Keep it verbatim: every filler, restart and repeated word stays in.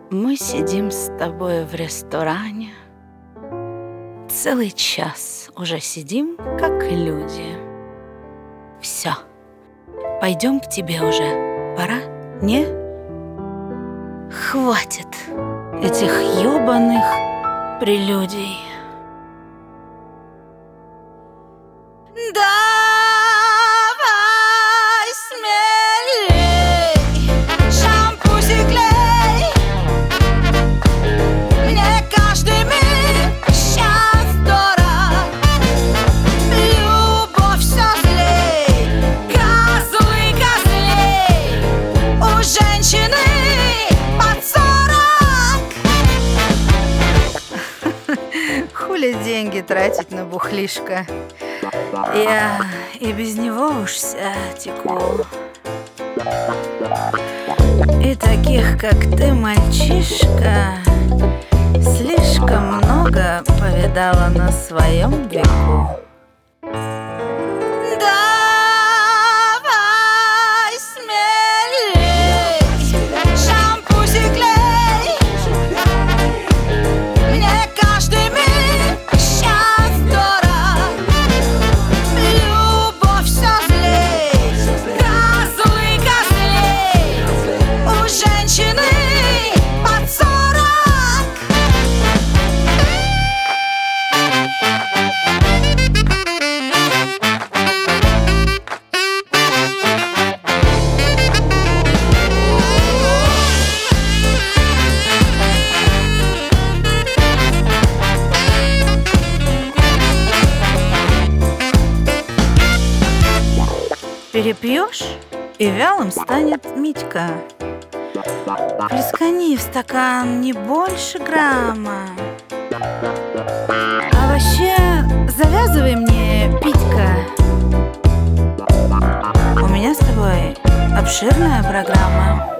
Мы сидим с тобой в ресторане. Целый час уже сидим, как люди. Все, пойдем к тебе уже. Пора? Не? Хватит этих ёбаных прелюдий. Давай смелей, шампусик лей. Мне каждый миг щас дорог. Любовь всё злей, козлы козлей. У женщины под сорок. Хули деньги тратить на бухлишко? Я и без него уж вся теку. И таких, как ты, мальчишка, слишком много повидала на своем веку. Давай смелей, шампусик лей. Мне каждый миг щас дорог. Любовь всё злей, козлы козлей. У женщины под сорок. Перепьешь, и вялым станет Митька. Плескани в стакан не больше грамма. А вообще, завязывай мне, Питька. У меня с тобой обширная программа.